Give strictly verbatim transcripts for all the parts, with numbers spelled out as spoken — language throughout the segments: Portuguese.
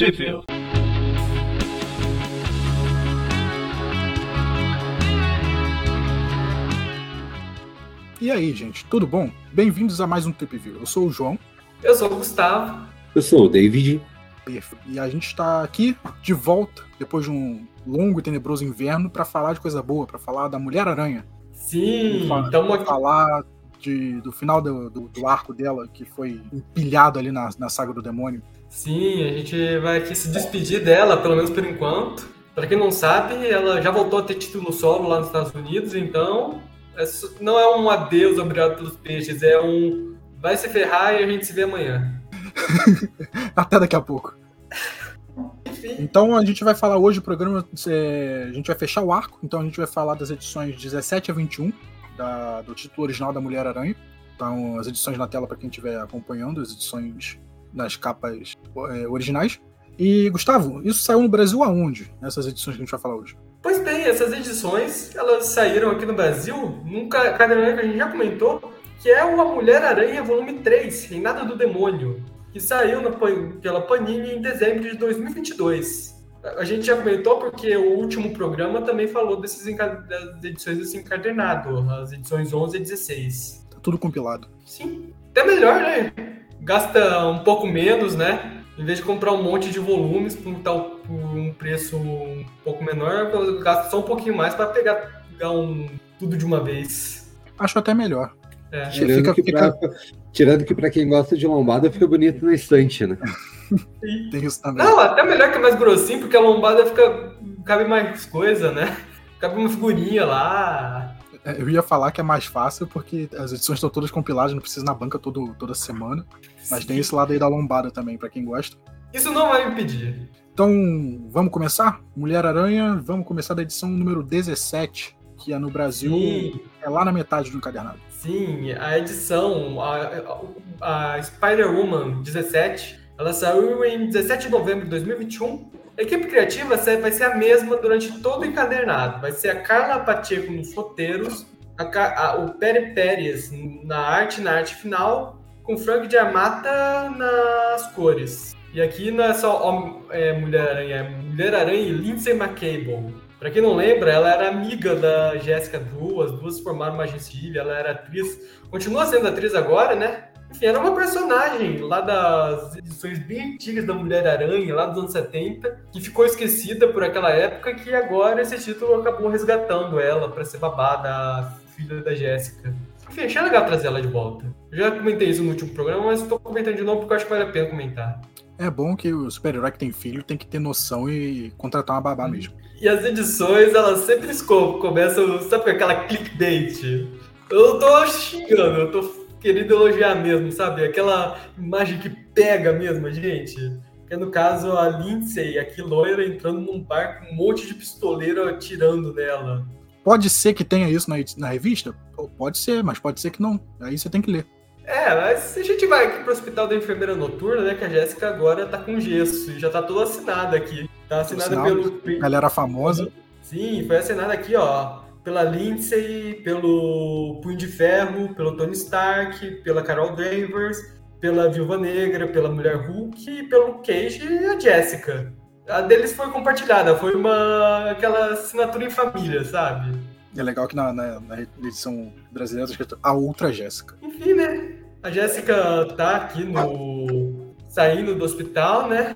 Possível. E aí, gente, tudo bom? Bem-vindos a mais um Trip View. Eu sou o João. Eu sou o Gustavo. Eu sou o David. E a gente está aqui de volta, depois de um longo e tenebroso inverno, para falar de coisa boa, para falar da Mulher-Aranha. Sim, estamos aqui. Falar de, do final do, do, do arco dela, que foi empilhado ali na, na saga do demônio. Sim, a gente vai aqui se despedir dela, pelo menos por enquanto. Para quem não sabe, ela já voltou a ter título solo lá nos Estados Unidos, então é, não é um adeus, obrigado pelos peixes, é um vai se ferrar e a gente se vê amanhã. Até daqui a pouco. Enfim. Então a gente vai falar hoje o programa, é, a gente vai fechar o arco, então a gente vai falar das edições dezessete a vinte e um da, do título original da Mulher-Aranha. Então as edições na tela para quem estiver acompanhando, as edições nas capas é, originais. E Gustavo, isso saiu no Brasil aonde? Essas edições que a gente vai falar hoje? Pois bem, essas edições elas saíram aqui no Brasil num caderno que a gente já comentou, que é o A Mulher-Aranha volume três, Reinado do Demônio, que saiu na, pela Panini em dezembro de dois mil e vinte e dois. A gente já comentou porque o último programa também falou desses das edições desse encadernado, as edições onze e dezesseis. Tá tudo compilado. Sim, até melhor, né? Gasta um pouco menos, né? Em vez de comprar um monte de volumes por um preço um pouco menor, gasta só um pouquinho mais para pegar, pegar um, tudo de uma vez. Acho até melhor. É. Tirando, fica, que fica... Pra, tirando que pra quem gosta de lombada fica bonito na estante, né? Tem isso também. Não, até melhor que é mais grossinho, porque a lombada fica, cabe mais coisa, né? Cabe uma figurinha lá. Eu ia falar que é mais fácil porque as edições estão todas compiladas, não precisa ir na banca todo, toda semana. Mas Sim. Tem esse lado aí da lombada também, pra quem gosta. Isso não vai me impedir. Então, vamos começar? Mulher-Aranha, vamos começar da edição número dezessete, que é no Brasil, Sim. é lá na metade do encadernado. Sim, a edição, a, a, a Spider-Woman dezessete, ela saiu em dezessete de novembro de dois mil e vinte e um. A equipe criativa vai ser a mesma durante todo o encadernado. Vai ser a Carla Pacheco nos roteiros, a, a, o Peri Pérez na arte na arte final, com Frank Diamata nas cores. E aqui não é só é, Mulher-Aranha, é Mulher-Aranha e Lindsay McCable. Pra quem não lembra, ela era amiga da Jessica Drew, as duas formaram uma agência, ela era atriz, continua sendo atriz agora, né? Enfim, era uma personagem lá das edições bem antigas da Mulher-Aranha, lá dos anos setenta, que ficou esquecida por aquela época, que agora esse título acabou resgatando ela pra ser babá da filha da Jéssica. Enfim, achei legal trazer ela de volta. Eu já comentei isso no último programa, mas estou comentando de novo porque eu acho que vale a pena comentar. É bom que o super-herói que tem filho tem que ter noção e contratar uma babá mesmo. E as edições, elas sempre começam, sabe, com aquela clickbait. Eu tô xingando, eu tô querendo elogiar mesmo, sabe? Aquela imagem que pega mesmo, gente. Que é, no caso, a Lindsay, aqui loira, entrando num bar com um monte de pistoleiro atirando nela. Pode ser que tenha isso na, na revista? Pode ser, mas pode ser que não. Aí você tem que ler. É, mas a gente vai aqui pro Hospital da Enfermeira Noturna, né? Que a Jéssica agora tá com gesso e já tá toda assinada aqui. Tá assinada Assinado, pelo... Galera famosa. Sim, foi assinada aqui, ó. Pela Lindsay, pelo Punho de Ferro, pelo Tony Stark, pela Carol Danvers, pela Viúva Negra, pela Mulher Hulk e pelo Cage e a Jéssica. A deles foi compartilhada, foi uma aquela assinatura em família, sabe? É legal que na, na, na edição brasileira está escrito a outra Jéssica. Enfim, né? A Jéssica tá aqui no... saindo do hospital, né?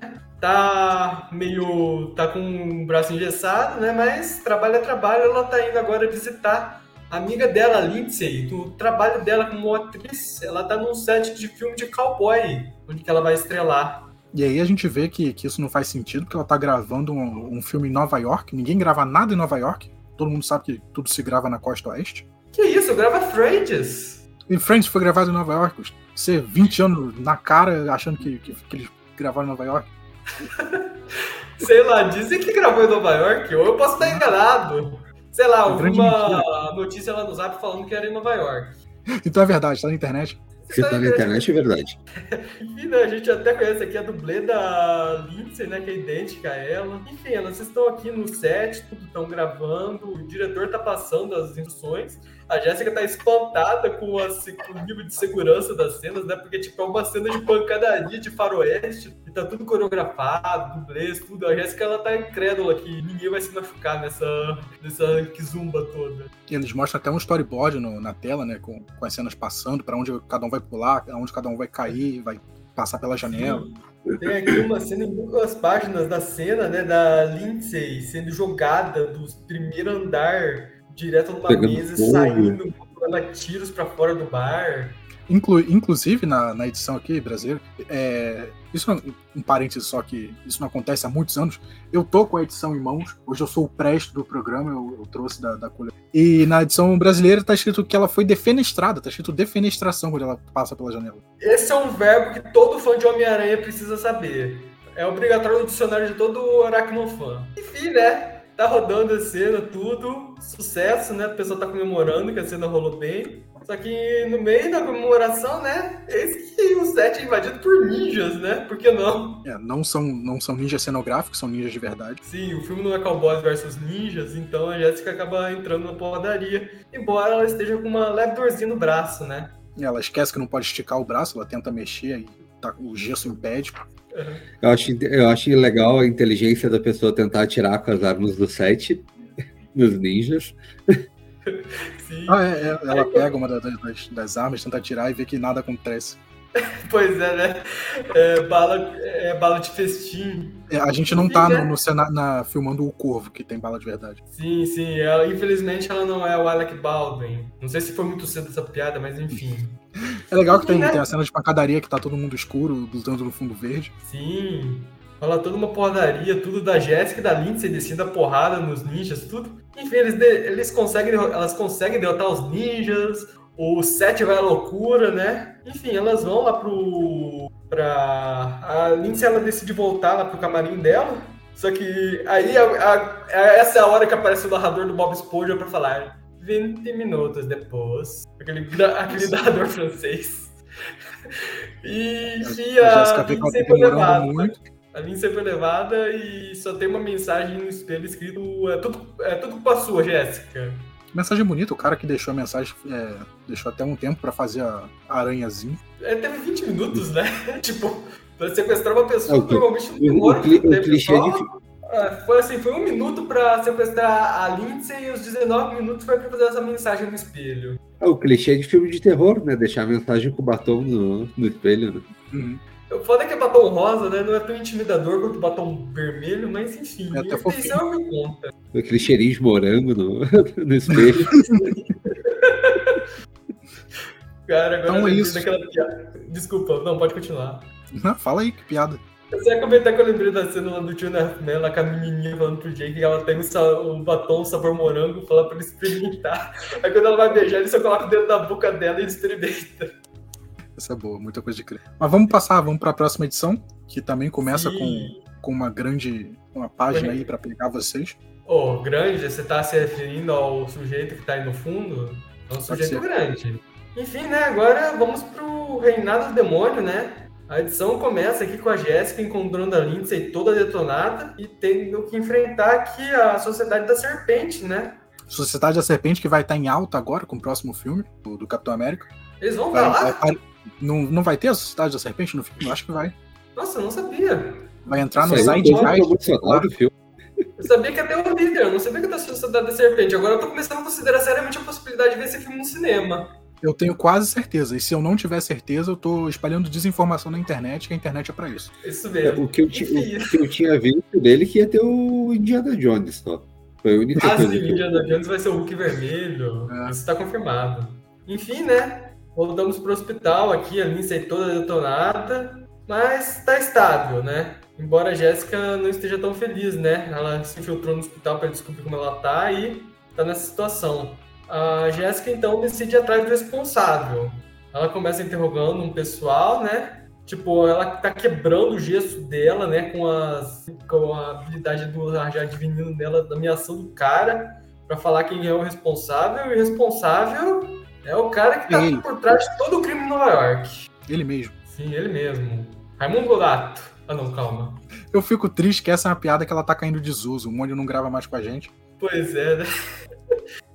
Tá meio... tá com o braço engessado, né? Mas trabalho é trabalho, ela tá indo agora visitar a amiga dela, a Lindsay. O trabalho dela como atriz, ela tá num set de filme de cowboy, onde que ela vai estrelar. E aí a gente vê que, que isso não faz sentido, porque ela tá gravando um, um filme em Nova York. Ninguém grava nada em Nova York. Todo mundo sabe que tudo se grava na costa oeste. Que isso? Grava Friends. E Friends foi gravado em Nova York. Você, vinte anos na cara, achando que, que, que eles gravaram em Nova York. Sei lá, dizem que gravou em Nova York, ou eu posso estar enganado. Sei lá, alguma notícia lá no Zap falando que era em Nova York. Então é verdade, tá na internet. Se tá na internet, é verdade. Enfim, né, a gente até conhece aqui a dublê da Lindsay, né, que é idêntica a ela. Enfim, elas estão aqui no set, tudo estão gravando, o diretor tá passando as instruções. A Jéssica tá espantada com, a, com o nível de segurança das cenas, né? Porque, tipo, é uma cena de pancadaria, de faroeste, e tá tudo coreografado, dublês, tudo. A Jéssica, ela tá incrédula que ninguém vai se machucar nessa, nessa kizumba toda. E eles mostram até um storyboard no, na tela, né? Com, com as cenas passando, pra onde cada um vai pular, onde cada um vai cair, vai passar pela janela. Sim. Tem aqui uma cena em duas páginas da cena, né, da Lindsay sendo jogada do primeiro andar direto numa Pegando mesa, fogo. saindo, dando tiros pra fora do bar. Inclu, inclusive, na, na edição aqui, brasileira, é, isso é um parênteses só que isso não acontece há muitos anos. Eu tô com a edição em mãos, hoje eu sou o presto do programa, eu, eu trouxe da, da coleção. E na edição brasileira tá escrito que ela foi defenestrada, tá escrito defenestração quando ela passa pela janela. Esse é um verbo que todo fã de Homem-Aranha precisa saber. É obrigatório no dicionário de todo aracnofã. Enfim, né? Tá rodando a cena, tudo, sucesso, né? O pessoal tá comemorando que a cena rolou bem. Só que no meio da comemoração, né? Eis que o set é invadido por ninjas, né? Por que não? É, não são, não são ninjas cenográficos, são ninjas de verdade. Sim, o filme não é Cowboys versus Ninjas, então a Jéssica acaba entrando na porradaria. Embora ela esteja com uma leve dorzinha no braço, né? Ela esquece que não pode esticar o braço, ela tenta mexer e tá, o gesso impede. Uhum. Eu acho, eu acho legal a inteligência da pessoa tentar atirar com as armas do set, nos ninjas. Sim. Ah, é, é, ela pega uma das, das, das armas, tenta atirar e vê que nada acontece. Pois é, né? É, bala, é, bala de festim. É, a gente não tá no, no cena, na, filmando o Corvo, que tem bala de verdade. Sim, sim. Ela, infelizmente ela não é o Alec Baldwin. Não sei se foi muito cedo essa piada, mas enfim. É legal que tem, tem a cena de pancadaria que tá todo mundo escuro, lutando no fundo verde. Sim. Fala toda uma porradaria, tudo da Jéssica e da Lindsay descendo a porrada nos ninjas, tudo. Enfim, eles, de, eles conseguem, elas conseguem derrotar os ninjas, o set vai à loucura, né? Enfim, elas vão lá pro... pra... A Lindsay, ela decide voltar lá pro camarim dela, só que aí a, a, a, essa é a hora que aparece o narrador do Bob Esponja pra falar vinte minutos depois. Aquele, aquele narrador francês. E, e a, a Lindsay foi levada. Muito. A Lindsay foi levada e só tem uma mensagem no espelho escrito é tudo, é tudo culpa sua, Jéssica. Mensagem bonita, o cara que deixou a mensagem é, deixou até um tempo pra fazer a aranhazinha. É, teve vinte minutos, né? Tipo, pra sequestrar uma pessoa, é, o, normalmente não demora. O, cli, o clichê só, de... é, foi assim, foi um minuto pra sequestrar a Lindsay e os dezenove minutos foi pra fazer essa mensagem no espelho. É o clichê de filme de terror, né? Deixar a mensagem com o batom no, no espelho, né? Uhum. O foda é que é batom rosa, né? Não é tão intimidador quanto o batom vermelho, mas enfim. É até fofinho. Isso é o que conta. Aquele cheirinho de morango no, no espelho. Cara, agora então eu é isso. daquela piada. Desculpa, não, pode continuar. Não, fala aí, que piada. Você ia comentar que eu lembrei da cena lá do Tio Nerfman, lá com a menininha falando pro Jake que ela tem o um batom sabor morango, fala pra ele experimentar. Aí quando ela vai beijar, ele só coloca o dedo na boca dela e experimenta. Essa é boa, muita coisa de crer. Mas vamos passar, vamos para a próxima edição, que também começa com, com uma grande uma página aí para pegar vocês. Oh, grande? Você tá se referindo ao sujeito que tá aí no fundo? É um sujeito grande. Enfim, né, agora vamos pro Reinado do Demônio, né? A edição começa aqui com a Jéssica encontrando a Lindsay toda detonada e tendo que enfrentar aqui a Sociedade da Serpente, né? Sociedade da Serpente, que vai estar em alta agora com o próximo filme do, do Capitão América. Eles vão vai, pra lá? Vai, não, não vai ter a Sociedade da Serpente no filme? Eu acho que vai. Nossa, eu não sabia. Vai entrar no Isso site do filme. Eu sabia que ia ter o líder, eu não sabia que ia ter a Sociedade da Serpente. Agora eu tô começando a considerar seriamente a possibilidade de ver esse filme no cinema. Eu tenho quase certeza. E se eu não tiver certeza, eu tô espalhando desinformação na internet, que a internet é pra isso. Isso mesmo. É, o, que eu, o que eu tinha visto dele que ia ter o Indiana Jones só. Foi a única ah, coisa. sim, o Indiana Jones vai ser o Hulk vermelho. É. Isso tá confirmado. Enfim, né? Voltamos pro hospital aqui, a Lindsay toda detonada. Mas tá estável, né? Embora a Jéssica não esteja tão feliz, né? Ela se infiltrou no hospital para descobrir como ela tá e tá nessa situação. A Jéssica, então, decide ir atrás do responsável. Ela começa interrogando um pessoal, né? Tipo, ela tá quebrando o gesso dela, né? Com, as, com a habilidade do Rajar Divinino dela, da ameaçando do cara, pra falar quem é o responsável. E o responsável é o cara que tá ele. por trás de todo o crime em Nova York. Ele mesmo. Sim, ele mesmo. Raimundo Donato. Ah, não, calma. Eu fico triste que essa é uma piada que ela tá caindo de desuso. O Mônio não grava mais com a gente. Pois é, né?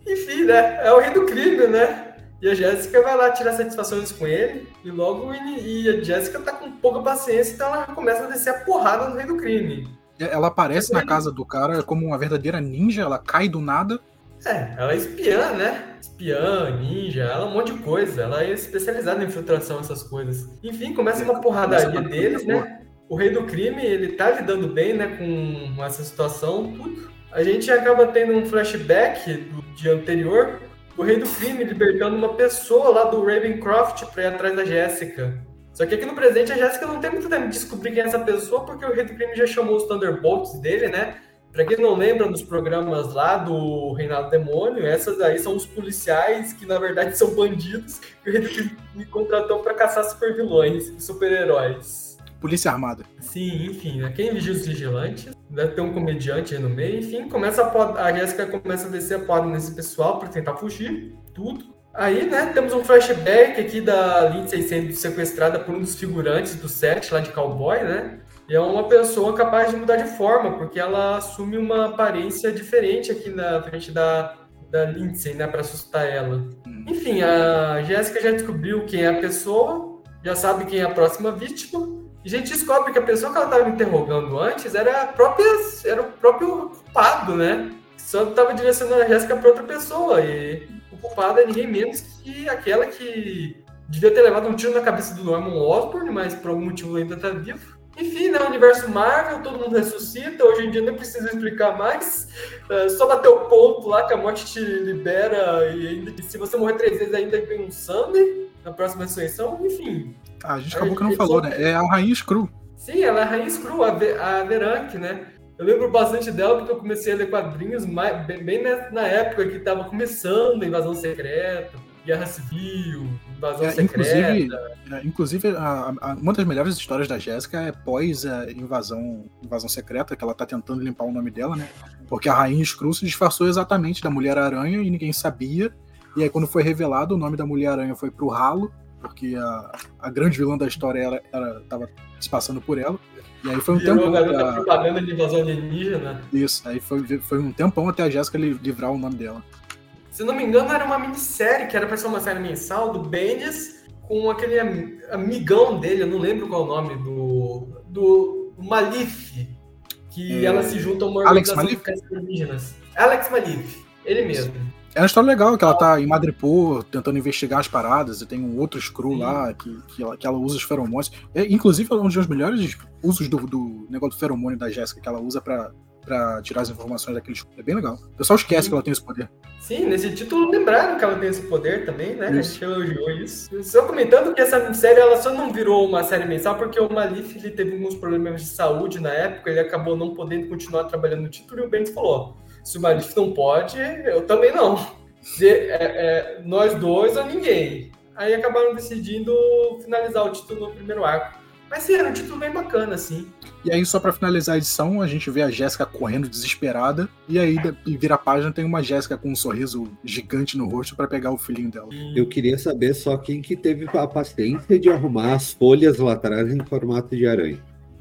Enfim, né? É o rei do crime, né? E a Jéssica vai lá tirar satisfações com ele, e logo e a Jéssica tá com pouca paciência, então ela começa a descer a porrada no rei do crime. Ela aparece na casa do cara como uma verdadeira ninja, ela cai do nada. É, ela é espiã, né? Espiã, ninja, ela é um monte de coisa. Ela é especializada em infiltração, essas coisas. Enfim, começa uma porradaria deles, né? O rei do crime, ele tá lidando bem, né, com essa situação, tudo. A gente acaba tendo um flashback do dia anterior, o rei do crime libertando uma pessoa lá do Ravencroft pra ir atrás da Jéssica. Só que aqui no presente a Jéssica não tem muito tempo de descobrir quem é essa pessoa, porque o rei do crime já chamou os Thunderbolts dele, né? Pra quem não lembra dos programas lá do Reinado Demônio, essas aí são os policiais que na verdade são bandidos que o rei do crime me contratou pra caçar super vilões, super-heróis. Polícia Armada. Sim, enfim, né? Quem vigia os vigilantes? Deve ter um comediante aí no meio. Enfim, começa a, pod... a Jéssica começa a descer a porta nesse pessoal para tentar fugir, tudo. Aí, né, temos um flashback aqui da Lindsay sendo sequestrada por um dos figurantes do set lá de cowboy, né? E é uma pessoa capaz de mudar de forma, porque ela assume uma aparência diferente aqui na frente da, da Lindsay, né, para assustar ela. Enfim, a Jéssica já descobriu quem é a pessoa, já sabe quem é a próxima vítima. E a gente descobre que a pessoa que ela estava interrogando antes era, a própria, era o próprio culpado, né? Só estava direcionando a Jéssica para outra pessoa. E o culpado é ninguém menos que aquela que devia ter levado um tiro na cabeça do Norman Osborn, mas por algum motivo ainda está vivo. Enfim, né? O universo Marvel, todo mundo ressuscita. Hoje em dia nem precisa explicar mais. É só bater o ponto lá que a morte te libera. E ainda, se você morrer três vezes, ainda tem um Sunday na próxima ressurreição. Enfim. Ah, a gente acabou que não falou, né? É a Rainha Screw. Sim, ela é a Rainha Screw, a, Ve- a Veranque, né? Eu lembro bastante dela porque eu comecei a ler quadrinhos mais, bem, bem na época que estava começando a Invasão Secreta, Guerra Civil, Invasão É, Secreta. inclusive, é, inclusive a, a, uma das melhores histórias da Jéssica é pós a invasão, invasão secreta, que ela tá tentando limpar o nome dela, né? Porque a Rainha Screw se disfarçou exatamente da Mulher-Aranha e ninguém sabia. E aí, quando foi revelado, o nome da Mulher-Aranha foi pro ralo, porque a, a grande vilã da história ela, ela tava se passando por ela. E aí foi um Virou tempão. a garota Pra... propaganda de invasão alienígena. Isso, aí foi, foi um tempão até a Jéssica li- livrar o nome dela. Se não me engano, era uma minissérie, que era pra ser uma série mensal do Bendis, com aquele am- amigão dele, eu não lembro qual é o nome, do, do, do Malif, que É, ela se junta a uma Alex organização Malif? de caças alienígenas. Alex Malif, ele mesmo. É uma história legal, que ela tá em Madripoor tentando investigar as paradas, e tem um outro Screw Sim. lá que, que, ela, que ela usa os feromônios. É, inclusive, é um dos melhores usos do, do negócio do feromônio da Jéssica, que ela usa pra, pra tirar as informações daquele Screw. É bem legal. O pessoal esquece Sim. que ela tem esse poder. Sim, nesse título lembraram que ela tem esse poder também, né? Isso. A gente elogiou isso. Só comentando que essa série ela só não virou uma série mensal porque o Malif ele teve alguns problemas de saúde na época, ele acabou não podendo continuar trabalhando no título e o Bendis falou: se o Malif não pode, eu também não. Se, é, é, nós dois ou ninguém. Aí acabaram decidindo finalizar o título no primeiro arco. Mas sim, era um título bem bacana, assim. E aí, só pra finalizar a edição, a gente vê a Jéssica correndo desesperada, e aí e vira a página, tem uma Jéssica com um sorriso gigante no rosto pra pegar o filhinho dela. Eu queria saber só quem que teve a paciência de arrumar as folhas lá atrás em formato de aranha.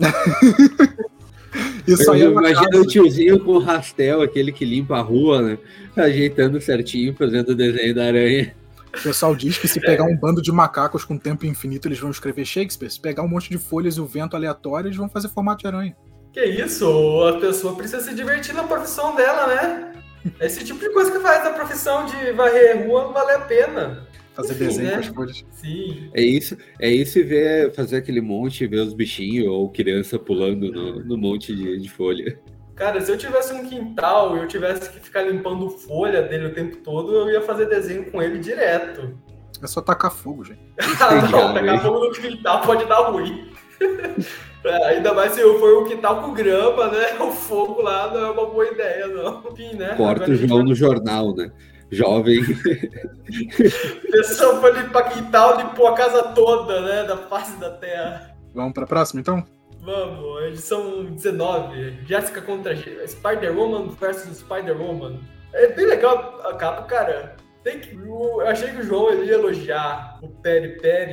Isso aí é Eu uma imagino casa- o tiozinho com o rastel, aquele que limpa a rua, né? Ajeitando certinho, fazendo o desenho da aranha. O pessoal diz que se pegar um bando de macacos com tempo infinito, eles vão escrever Shakespeare. Se pegar um monte de folhas e o vento aleatório, eles vão fazer formato de aranha. Que isso, a pessoa precisa se divertir na profissão dela, né? Esse tipo de coisa que faz a profissão de varrer rua valer a pena. Fazer Enfim, desenho né? com as folhas. Sim. É isso, é isso e ver, fazer aquele monte, ver os bichinhos ou criança pulando no, no monte de, de folha. Cara, se eu tivesse um quintal e eu tivesse que ficar limpando folha dele o tempo todo, eu ia fazer desenho com ele direto. É só tacar fogo, gente. Ah, não, tacar fogo no quintal pode dar ruim. É, ainda mais se eu for um quintal com grama, né? O fogo lá não é uma boa ideia, não. Enfim, né? Corta Agora o a gente João vai- no jornal, né? Jovem. Pessoa foi limpar quintal, limpou a casa toda, né? Da face da terra. Vamos pra próxima, então? Vamos, edição dezenove. Jéssica contra Spider-Woman versus Spider-Woman. É bem legal a capa, cara. Tem que, eu achei que o João ele ia elogiar o Peri Pérez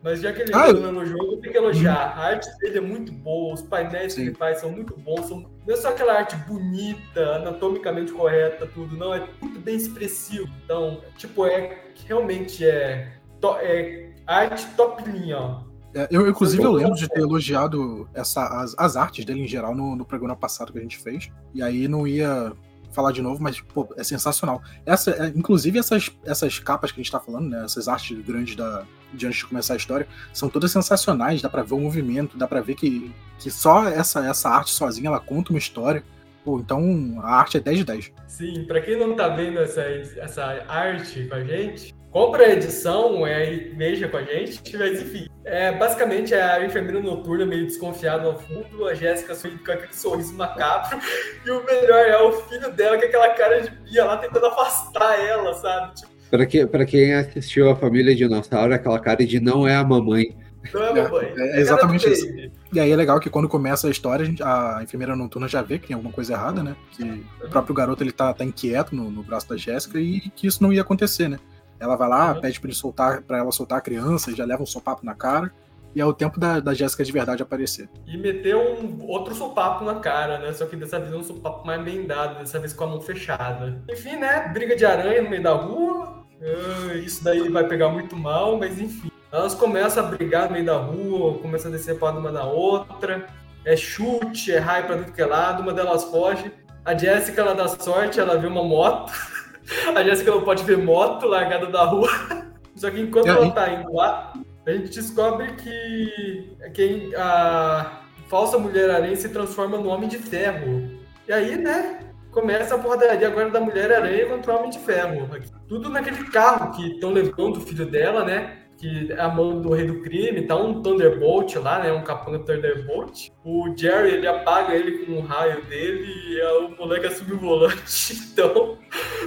Mas já que ele Ah, entrou no jogo, tem que elogiar. A arte dele é muito boa, os painéis Sim. que ele faz são muito bons. São... Não é só aquela arte bonita, anatomicamente correta, tudo, não. É muito bem expressivo. Então, tipo, é realmente é, to... é arte top linha, ó. É, eu, inclusive, eu lembro de ter elogiado essa, as, as artes dele em geral no, no programa passado que a gente fez. E aí não ia falar de novo, mas, pô, é sensacional. Essa, é, inclusive, essas, essas capas que a gente tá falando, né? Essas artes grandes da, de antes de começar a história, são todas sensacionais. Dá pra ver o movimento, dá pra ver que, que só essa, essa arte sozinha, ela conta uma história. Pô, então a arte é dez de dez. Sim, pra quem não tá vendo essa, essa arte com a gente, compra a edição é, e veja com a gente, mas enfim. É, basicamente é a enfermeira noturna meio desconfiada ao fundo, a Jéssica sorrindo com aquele sorriso macabro, e o melhor é o filho dela com aquela cara de pia lá tentando afastar ela, sabe? Tipo, Pra, que, pra quem assistiu a Família Dinossauro, aquela cara de não é a mamãe. não é a mamãe. É, é exatamente isso. E aí é legal que quando começa a história, a, gente, a enfermeira noturna já vê que tem alguma coisa errada, né? Que o próprio garoto ele tá, tá inquieto no, no braço da Jéssica e que isso não ia acontecer, né? Ela vai lá, uhum. pede pra, ele soltar, pra ela soltar a criança, e já leva um sopapo na cara. E é o tempo da, da Jéssica de verdade aparecer. E meteu um outro sopapo na cara, né? Só que dessa vez é um sopapo mais bem dado, dessa vez com a mão fechada. Enfim, né? Briga de aranha no meio da rua. Uh, isso daí vai pegar muito mal, mas enfim. Elas começam a brigar no meio da rua, começam a descer para uma da outra. É chute, é raio pra tudo que é lado, uma delas foge. A Jéssica, ela dá sorte, ela vê uma moto. A Jéssica não pode ver moto largada da rua. Só que enquanto ela tá indo lá, a gente descobre que quem, a falsa Mulher-Aranha se transforma no Homem de Ferro. E aí, né, começa a porradaria agora da Mulher-Aranha contra o Homem de Ferro. Tudo naquele carro que estão levando o filho dela, né? Que é a mão do rei do crime, tá um Thunderbolt lá, né? Um capanga Thunderbolt. O Jerry, ele apaga ele com um raio dele e o moleque assume o volante. Então,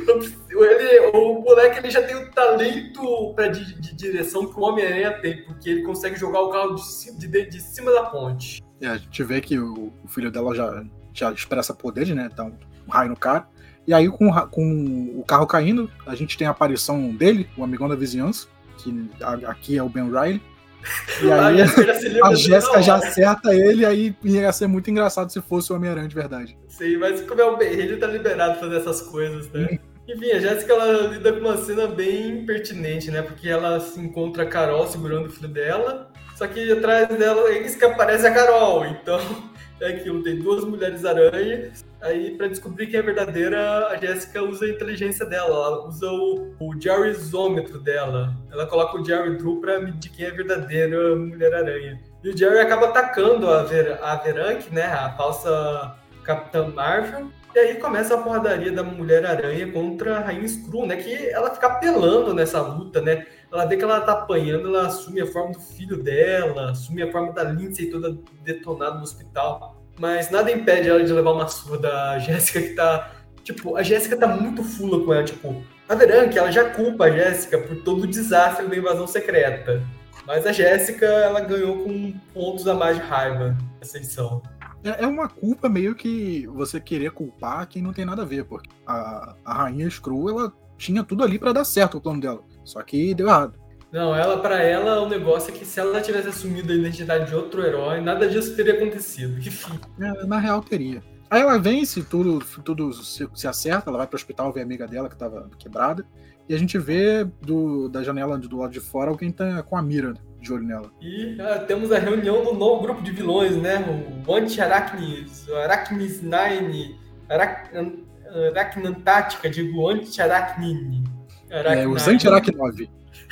ele, o moleque ele já tem o talento pra, de, de direção que o Homem-Aranha tem, porque ele consegue jogar o carro de, de, de cima da ponte. É, a gente vê que o, o filho dela já, já expressa poderes, né? Dá um, um raio no cara. E aí, com, com o carro caindo, a gente tem a aparição dele, o amigão da vizinhança, que aqui é o Ben Reilly. E aí a Jéssica já acerta ele, e aí ia ser muito engraçado se fosse o Homem-Aranha de verdade. Sim, mas como é o Ben, ele tá liberado pra fazer essas coisas, né? Enfim, a Jéssica, ela lida com uma cena bem pertinente, né? Porque ela se encontra a Carol segurando o filho dela, só que atrás dela é isso que aparece a Carol. Então, é aquilo, tem duas mulheres aranhas. Aí, pra descobrir quem é verdadeira, a Jéssica usa a inteligência dela, ela usa o, o Jerryzômetro dela. Ela coloca o Jerry Drew pra medir quem é a verdadeira Mulher-Aranha. E o Jerry acaba atacando a, Ver, a Verank, né, a falsa Capitã Marvel. E aí começa a porradaria da Mulher-Aranha contra a Rainha Skrull, né, que ela fica apelando nessa luta, né. Ela vê que ela tá apanhando, ela assume a forma do filho dela, assume a forma da Lindsay toda detonada no hospital. Mas nada impede ela de levar uma surra da Jéssica, que tá... Tipo, a Jéssica tá muito fula com ela. Tipo, a Verank, ela já culpa a Jéssica por todo o desastre da invasão secreta. Mas a Jéssica, ela ganhou com pontos a mais de raiva nessa edição. É uma culpa meio que você querer culpar quem não tem nada a ver, porque a, a Rainha Skrull, ela tinha tudo ali pra dar certo o plano dela. Só que deu errado. Não, ela, pra ela, o negócio é que se ela tivesse assumido a identidade de outro herói, nada disso teria acontecido. Enfim. É, na real, teria. Aí ela vence, tudo, tudo se, se acerta, ela vai pro hospital ver a amiga dela que tava quebrada, e a gente vê do, da janela do lado de fora alguém tá com a mira de olho nela. E ah, temos a reunião do novo grupo de vilões, né? O Anti-Arachnis, o Arachnis Nine, Arach... Arachnantática, digo Anti-Arachnine. É, os Anti-Arachnove.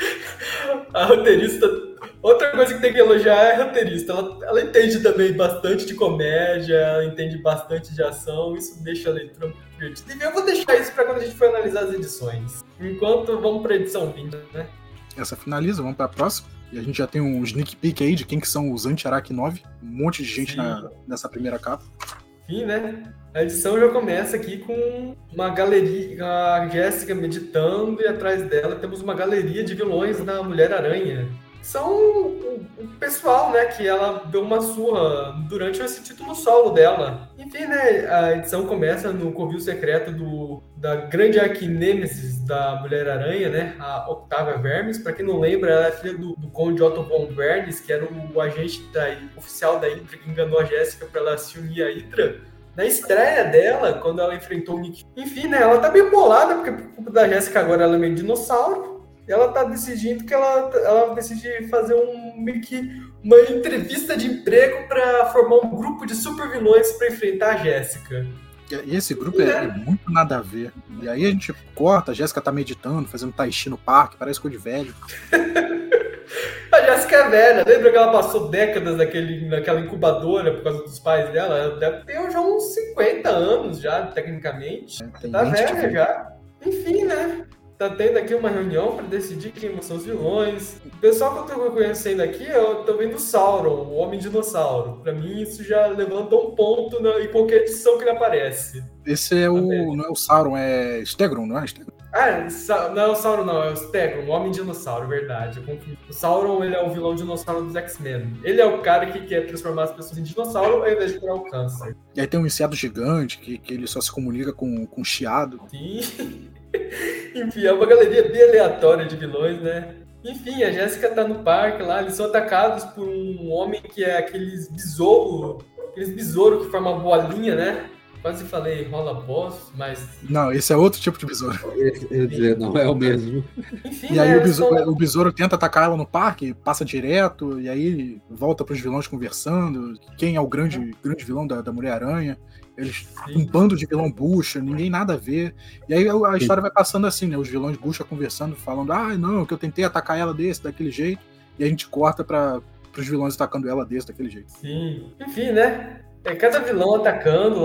A roteirista... Outra coisa que tem que elogiar é a roteirista. Ela, ela entende também bastante de comédia, ela entende bastante de ação, isso deixa a leitura muito divertida. E eu vou deixar isso para quando a gente for analisar as edições. Enquanto, vamos para a edição vinte, né? Essa finaliza, vamos para a próxima. E a gente já tem um sneak peek aí de quem que são os Anti-Arachnove. Um monte de gente na, nessa primeira capa. Enfim, né? A edição já começa aqui com uma galeria, a Jéssica meditando, e atrás dela temos uma galeria de vilões da Mulher-Aranha. são o, o pessoal, né, que ela deu uma surra durante esse título solo dela. Enfim, né, a edição começa no covil secreto do, da grande arquinêmesis da Mulher-Aranha, né, a Octavia Vermis. Pra quem não lembra, ela é filha do, do Conde Otto von Vermis, que era o, o agente da, oficial da Hydra que enganou a Jéssica pra ela se unir à Hydra. Na estreia dela, quando ela enfrentou o Nick... Enfim, né, ela tá bem bolada, porque por culpa da Jéssica agora ela é meio dinossauro. Ela tá decidindo que ela, ela decide fazer um, meio que uma entrevista de emprego para formar um grupo de super vilões para enfrentar a Jéssica. E esse grupo é, é muito nada a ver. E aí a gente corta, a Jéssica tá meditando, fazendo tai chi no parque, parece coisa de velho. A Jéssica é velha, lembra que ela passou décadas naquele, naquela incubadora por causa dos pais dela? Ela deve ter já uns cinquenta anos já, tecnicamente. É, tá velha já. Enfim, né? Tá tendo aqui uma reunião para decidir quem são os vilões. O pessoal que eu tô conhecendo aqui, eu tô vendo o Sauron, o Homem-Dinossauro. Pra mim, isso já levanta um ponto na, em qualquer edição que ele aparece. Esse é o... Tá, não é o Sauron, é Stegron, não é Stegron? Ah, não é o Sauron não, é o Stegron, o Homem-Dinossauro, verdade. Eu confundi. O Sauron, ele é o vilão dinossauro dos X-Men. Ele é o cara que quer transformar as pessoas em dinossauro ao invés de curar o câncer. E aí tem um inseto gigante que, que ele só se comunica com, com chiado. Sim. Enfim, é uma galeria bem aleatória de vilões, né? Enfim, a Jéssica tá no parque lá, eles são atacados por um homem que é aqueles besouro, aqueles besouro que formam uma bolinha, né? Quase falei rola boss, mas... Não, esse é outro tipo de besouro. Eu ia dizer, não é o mesmo. Enfim, e aí né, o, besouro, são... o besouro tenta atacar ela no parque, passa direto, e aí volta pros vilões conversando. Quem é o grande, grande vilão da, da Mulher-Aranha? Eles, um bando de vilão bucha, ninguém nada a ver. E aí a história vai passando assim, né? Os vilões bucha conversando, falando, ah, não, que eu tentei atacar ela desse, daquele jeito. E a gente corta para os vilões atacando ela desse, daquele jeito. Sim. Enfim, né? É cada vilão atacando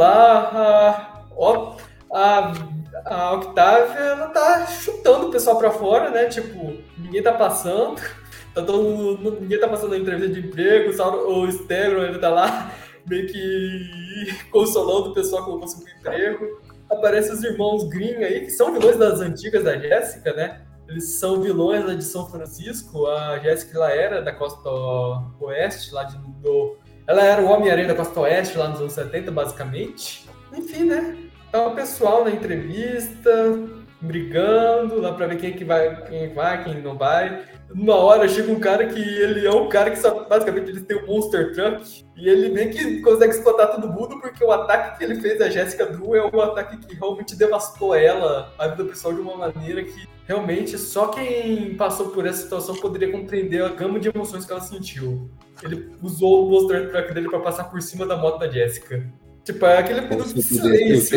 lá. A, a, a Octavia, ela tá chutando o pessoal pra fora, né? Tipo, ninguém tá passando. Tá todo, ninguém tá passando na entrevista de emprego. O Stegron, ele tá lá meio que consolando o pessoal que não conseguiu emprego. Aparecem os irmãos Green aí, que são vilões das antigas da Jéssica, né? Eles são vilões lá de São Francisco. A Jéssica, ela era da costa oeste, lá de... Do, ela era o Homem-Aranha da costa oeste, lá nos anos setenta, basicamente. Enfim, né? Tá o pessoal na entrevista, brigando, lá pra ver quem é que vai, quem vai, quem não vai. Numa hora chega um cara que ele é um cara que só, basicamente ele tem um Monster Truck e ele meio que consegue explotar todo mundo porque o ataque que ele fez a Jessica Drew é um ataque que realmente devastou ela, a vida pessoal, de uma maneira que realmente só quem passou por essa situação poderia compreender a gama de emoções que ela sentiu. Ele usou o Monster Truck dele pra passar por cima da moto da Jessica. Tipo, é aquele minuto de silêncio.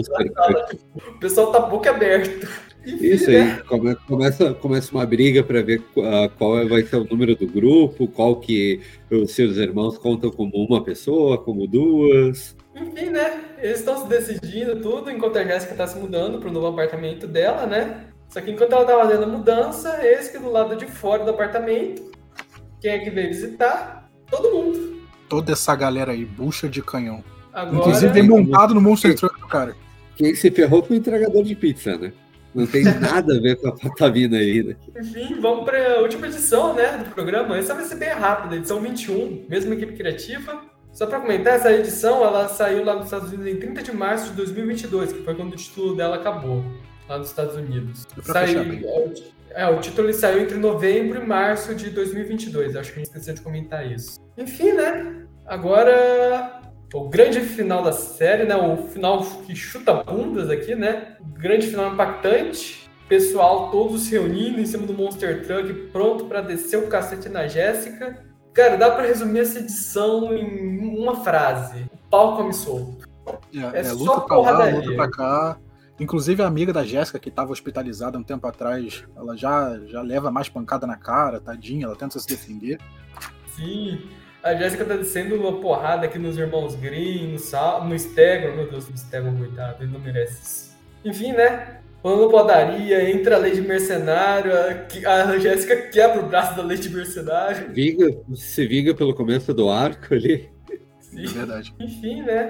Tipo, o pessoal tá boca aberta. Enfim, isso aí, né? começa, começa uma briga para ver uh, qual vai ser o número do grupo, qual que os seus irmãos contam como uma pessoa, como duas. Enfim, né? Eles estão se decidindo tudo, enquanto a Jéssica tá se mudando pro novo apartamento dela, né? Só que enquanto ela tá fazendo a mudança, eis que do lado de fora do apartamento, quem é que veio visitar? Todo mundo. Toda essa galera aí, bucha de canhão. Agora... Inclusive vem montado no Monster Truck do cara. Quem se ferrou foi o entregador de pizza, né? Não tem nada a ver com a Patavina aí, né? Enfim, vamos para a última edição, né, do programa. Essa vai ser bem rápida, edição vinte e um, mesma equipe criativa. Só para comentar, essa edição ela saiu lá nos Estados Unidos em trinta de março de dois mil e vinte e dois, que foi quando o título dela acabou, lá nos Estados Unidos. Saiu, é, o título ele saiu entre novembro e março de dois mil e vinte e dois, acho que a gente esqueceu de comentar isso. Enfim, né, agora... O grande final da série, né? O final que chuta bundas aqui, né? O grande final impactante. Pessoal todos se reunindo em cima do Monster Truck, pronto para descer o cacete na Jéssica. Cara, dá para resumir essa edição em uma frase. O pau come solto. É, é, é luta pra lá, luta pra cá. Inclusive a amiga da Jéssica, que estava hospitalizada um tempo atrás, ela já, já leva mais pancada na cara, tadinha, ela tenta se defender. Sim. A Jéssica tá descendo uma porrada aqui nos irmãos Green, no, Sal, no Stegron. Meu Deus, o Stegron, coitado, ele não merece isso. Enfim, né? Falando padaria, entra a Lady Mercenário, a, a Jéssica quebra o braço da Lady Mercenário. Viga, se viga pelo começo do arco ali. Sim. É verdade. Enfim, né?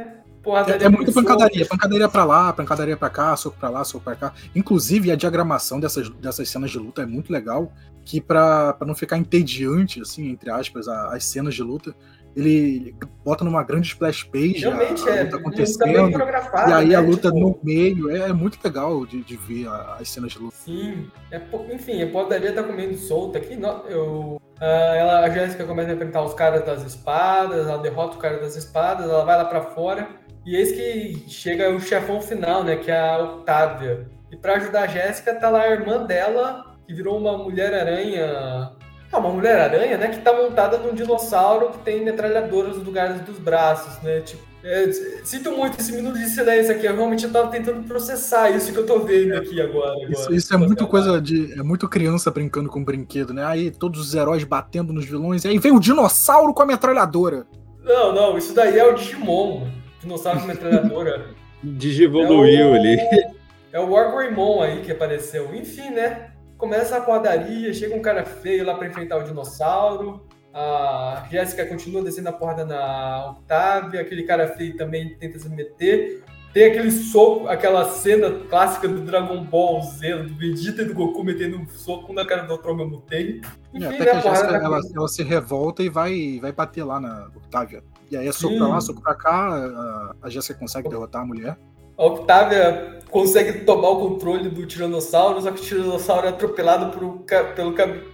porradaria É, é muita muito pancadaria, solta. pancadaria pra lá, pancadaria pra cá, soco pra lá, soco pra cá. Inclusive, a diagramação dessas, dessas cenas de luta é muito legal, que pra, pra não ficar entediante, assim, entre aspas, a- as cenas de luta, ele, ele bota numa grande splash page a, Realmente, a é luta luta bem acontecendo, e coreografada, aí né? a luta Tipo, no meio, é, é muito legal de, de ver a- as cenas de luta. sim. É, po- enfim, a porradaria tá comendo solta aqui. Não, eu, ah, ela, a Jéssica começa a enfrentar os caras das espadas, ela derrota o cara das espadas, ela vai lá pra fora. E eis que chega o chefão final, né? Que é a Octavia. E pra ajudar a Jéssica, tá lá a irmã dela, que virou uma Mulher-Aranha. É uma Mulher-Aranha, né? Que tá montada num dinossauro que tem metralhadoras nos lugares dos braços, né? Tipo, é, sinto muito esse minuto de silêncio aqui. Eu realmente tava tentando processar isso que eu tô vendo aqui agora. Isso, agora isso é muito coisa de. É muito criança brincando com brinquedo, né? Aí todos os heróis batendo nos vilões, e aí vem o dinossauro com a metralhadora. Não, não, isso daí é o Digimon, mano. Dinossauro com metralhadora. Digivoluiu é o... ali. É o Wargreymon aí que apareceu. Enfim, né? Começa a porradaria, chega um cara feio lá pra enfrentar o dinossauro. A Jéssica continua descendo a porrada na Octavia. Aquele cara feio também tenta se meter. Tem aquele soco, aquela cena clássica do Dragon Ball Z, do Vegeta e do Goku metendo um soco na cara do outro ao mesmo tempo. É, Enfim, até né? que A a porrada Jéssica tá ela, ela se revolta e vai, vai bater lá na Octavia. E aí é soco Sim. pra lá, soco pra cá, a, a Jéssica consegue derrotar a mulher. A Octavia consegue tomar o controle do Tiranossauro, só que o Tiranossauro é atropelado por, pelo,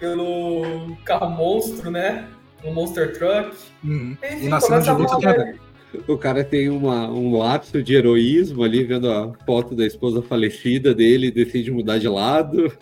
pelo carro monstro, né? Um Monster Truck. Uhum. Enfim, E na cena de começa a luta tem porradaria. O cara tem uma, um lapso de heroísmo ali, vendo a foto da esposa falecida dele, decide mudar de lado.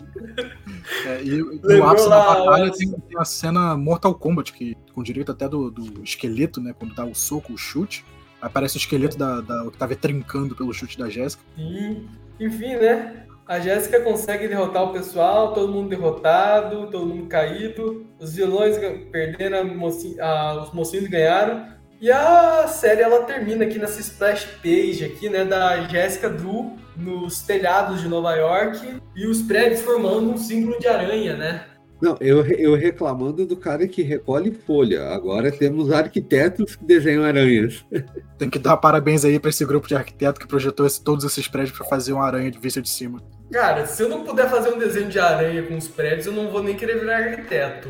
É, e no Lembrou ápice da lá, batalha olha, tem, tem a cena Mortal Kombat, que, com direito até do, do esqueleto, né? Quando dá o soco, o chute. Aparece o esqueleto da, da Octavia trincando pelo chute da Jéssica. Sim. Enfim, né? A Jéssica consegue derrotar o pessoal, todo mundo derrotado, todo mundo caído. Os vilões perderam, a moci- a- os mocinhos ganharam. E a série ela termina aqui nessa splash page aqui, né, da Jessica Drew nos telhados de Nova York e os prédios formando um símbolo de aranha, né? Não, eu, eu reclamando do cara que recolhe folha. Agora temos arquitetos que desenham aranhas. Tem que dar parabéns aí pra esse grupo de arquiteto que projetou esse, todos esses prédios pra fazer uma aranha de vista de cima. Cara, se eu não puder fazer um desenho de aranha com os prédios, eu não vou nem querer virar arquiteto.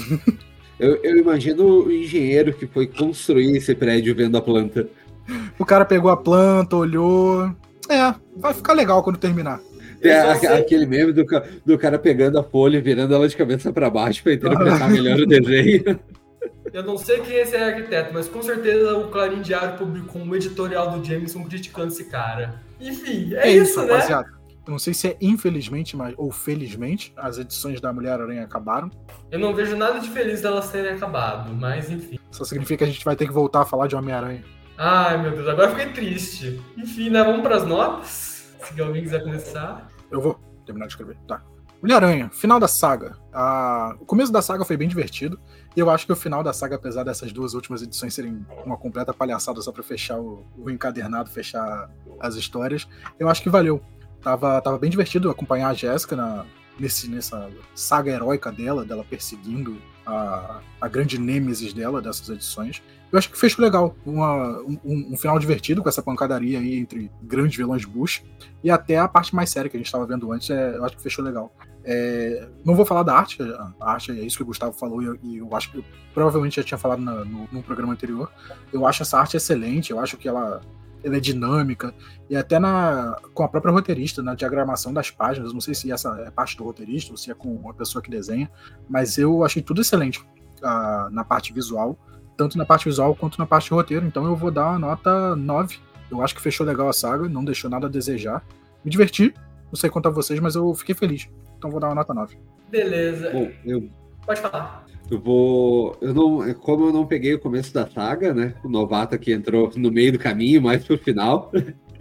Eu, eu imagino o engenheiro que foi construir esse prédio vendo a planta. O cara pegou a planta, olhou. É, vai ficar legal quando terminar. É, Eu só a- sei- aquele meme do, ca- do cara pegando a folha e virando ela de cabeça para baixo para interpretar melhor o desenho. Eu não sei quem é esse arquiteto, mas com certeza o Clarim Diário publicou um editorial do Jameson criticando esse cara. Enfim, é, É isso, isso, né? rapaziada. Eu não sei se é infelizmente mas, ou felizmente, as edições da Mulher-Aranha acabaram. Eu não vejo nada de feliz delas terem acabado, mas enfim. Só significa que a gente vai ter que voltar a falar de Homem-Aranha. Ai, meu Deus, agora eu fiquei triste. Enfim, né? Vamos pras notas. Se alguém quiser começar. Eu vou terminar de escrever. Tá. Mulher-Aranha, final da saga. Ah, o começo da saga foi bem divertido. E eu acho que o final da saga, apesar dessas duas últimas edições serem uma completa palhaçada só pra fechar o, o encadernado, fechar as histórias, eu acho que valeu. Tava, tava bem divertido acompanhar a Jéssica na, nesse, nessa saga heróica dela, dela perseguindo a, a grande nêmesis dela dessas edições. Eu acho que fechou legal. Uma, um, um final divertido com essa pancadaria aí entre grandes vilões Bush. E até a parte mais séria que a gente estava vendo antes, é, eu acho que fechou legal. É, não vou falar da arte, a arte é isso que o Gustavo falou, e eu, e eu acho que eu provavelmente já tinha falado na, no, no programa anterior. Eu acho essa arte excelente, eu acho que ela, ela é dinâmica, e até na, com a própria roteirista, na diagramação das páginas, não sei se essa é parte do roteirista ou se é com a pessoa que desenha, mas eu achei tudo excelente uh, na parte visual, tanto na parte visual quanto na parte do roteiro, então eu vou dar uma nota nove. Eu acho que fechou legal a saga, não deixou nada a desejar. Me diverti, não sei quanto a vocês, mas eu fiquei feliz. Então vou dar uma nota nove. Beleza. Bom, eu, Pode falar. eu vou. Eu não, como eu não peguei o começo da saga, né? O novato aqui entrou no meio do caminho, mais pro final.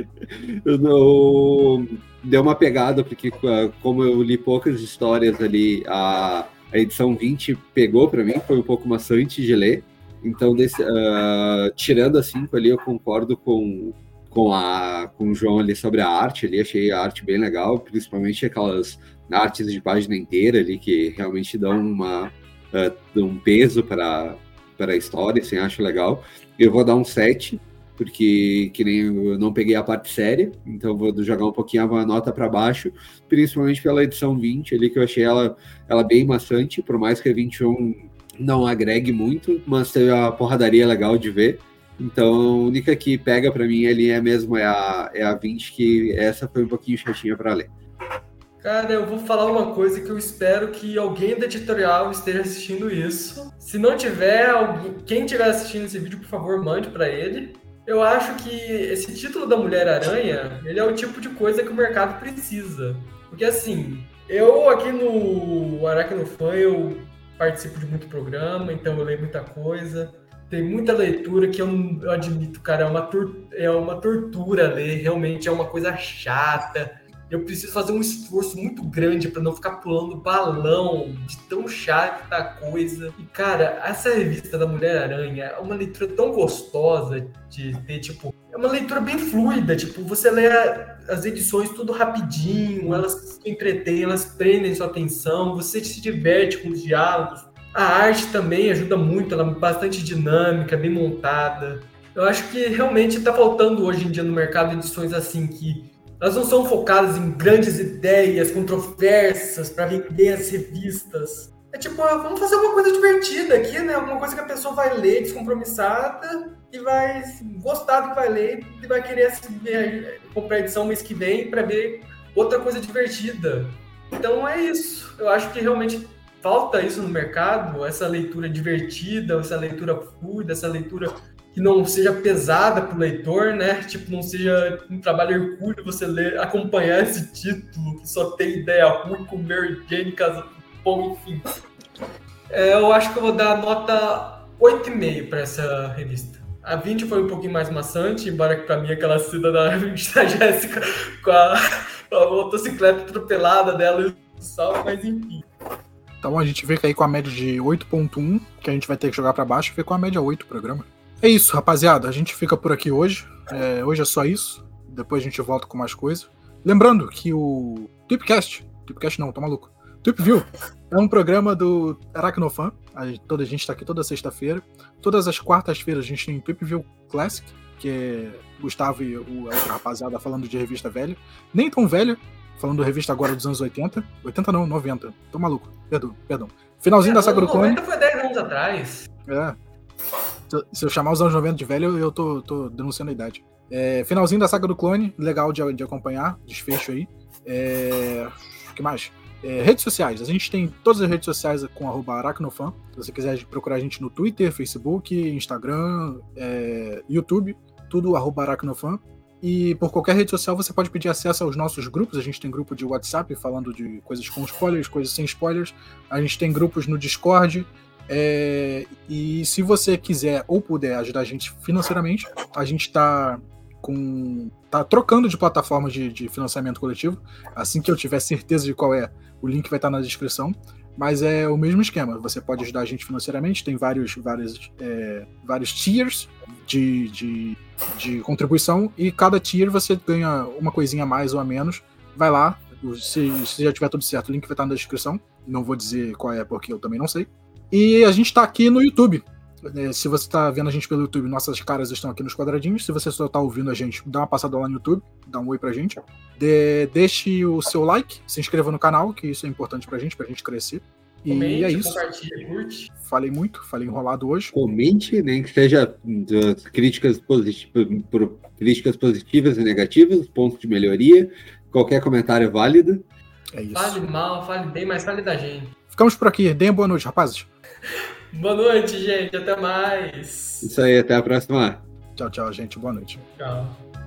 Eu não. Deu uma pegada, porque como eu li poucas histórias ali, a, a edição vinte pegou para mim, foi um pouco maçante de ler. Então, desse, uh, tirando a cinco ali, eu concordo com, com, a, com o João ali sobre a arte ali, achei a arte bem legal, principalmente aquelas artes de página inteira ali, que realmente dão uma, uh, um peso para a história, assim, acho legal. Eu vou dar um sete, porque que nem eu não peguei a parte séria, então vou jogar um pouquinho a nota para baixo, principalmente pela edição vinte ali, que eu achei ela, ela bem maçante, por mais que a vinte e um não agregue muito, mas teve a porradaria legal de ver. Então a única que pega para mim ali é mesmo é a, é a vinte, que essa foi um pouquinho chatinha para ler. Cara, eu vou falar uma coisa que eu espero que alguém da editorial esteja assistindo isso. Se não tiver, alguém, quem estiver assistindo esse vídeo, por favor, mande para ele. Eu acho que esse título da Mulher-Aranha, ele é o tipo de coisa que o mercado precisa. Porque assim, eu aqui no Aracnofan, eu participo de muito programa, então eu leio muita coisa. Tem muita leitura que eu, eu admito, cara, é uma, tor- é uma tortura ler, realmente é uma coisa chata. Eu preciso fazer um esforço muito grande para não ficar pulando balão de tão chata a coisa. E, cara, essa revista da Mulher-Aranha é uma leitura tão gostosa de ter, tipo... É uma leitura bem fluida, tipo, você lê as edições tudo rapidinho, elas te entretêm, elas prendem sua atenção, você se diverte com os diálogos. A arte também ajuda muito, ela é bastante dinâmica, bem montada. Eu acho que realmente tá faltando hoje em dia no mercado edições assim que... Elas não são focadas em grandes ideias, controversas, para vender as revistas. É tipo, vamos fazer uma coisa divertida aqui, né? Alguma coisa que a pessoa vai ler descompromissada e vai gostar do que vai ler e vai querer comprar a edição mês que vem para ver outra coisa divertida. Então é isso. Eu acho que realmente falta isso no mercado, essa leitura divertida, essa leitura fluida, essa leitura... que não seja pesada para o leitor, né? Tipo, não seja um trabalho hercúleo você ler, acompanhar esse título que só tem ideia ruim com Mary Jane, casa do pão, enfim. É, eu acho que eu vou dar nota oito vírgula cinco para essa revista. A vinte foi um pouquinho mais maçante, embora que para mim aquela cena da, da Jéssica com a, a motocicleta atropelada dela e o sal, mas enfim. Então a gente vê que aí com a média de oito ponto um, que a gente vai ter que jogar para baixo, vê com a média oito o programa. É isso, rapaziada. A gente fica por aqui hoje. É, hoje é só isso. Depois a gente volta com mais coisa. Lembrando que o Tweepcast... Tweepcast não, tá maluco. Tweepview é um programa do Aracnofan. A gente, toda, a gente tá aqui toda sexta-feira. Todas as quartas-feiras a gente tem Tweepview Classic, que é Gustavo e o, a outra rapaziada falando de revista velha. Nem tão velha, falando de revista agora dos anos oitenta. oitenta não, noventa. Tô maluco. Perdão, perdão. Finalzinho é, da Saga do Clone. noventa foi dez anos atrás. É. Se eu chamar os anos noventa de velho, eu tô, tô denunciando a idade. É, finalzinho da Saga do Clone, legal de, de acompanhar, desfecho aí. É, o que mais? É, redes sociais, a gente tem todas as redes sociais com arroba Aracnofan. Se você quiser procurar a gente no Twitter, Facebook, Instagram, é, YouTube, tudo arroba Aracnofan. E por qualquer rede social você pode pedir acesso aos nossos grupos. A gente tem grupo de WhatsApp falando de coisas com spoilers, coisas sem spoilers. A gente tem grupos no Discord. É, e se você quiser ou puder ajudar a gente financeiramente, a gente tá com tá trocando de plataforma de, de financiamento coletivo. Assim que eu tiver certeza de qual é, o link vai estar na descrição. Mas é o mesmo esquema. Você pode ajudar a gente financeiramente. Tem vários, vários, é, vários tiers de, de, de contribuição. E cada tier você ganha uma coisinha a mais ou a menos. Vai lá. Se, se já tiver tudo certo, o link vai estar na descrição. Não vou dizer qual é porque eu também não sei. E a gente tá aqui no YouTube. Se você tá vendo a gente pelo YouTube, nossas caras estão aqui nos quadradinhos. Se você só tá ouvindo a gente, dá uma passada lá no YouTube, dá um oi pra gente. De, deixe o seu like, se inscreva no canal, que isso é importante pra gente, pra gente crescer. E Comente, é isso. Compartilhe, curte. Falei muito, falei enrolado hoje. Comente, nem que seja críticas positivas, críticas positivas e negativas, pontos de melhoria. Qualquer comentário é válido. É isso. Fale mal, fale bem, mas fale da gente. Ficamos por aqui. Deem boa noite, rapazes. Boa noite, gente. Até mais. Isso aí, até a próxima. Tchau, tchau, gente. Boa noite. Tchau.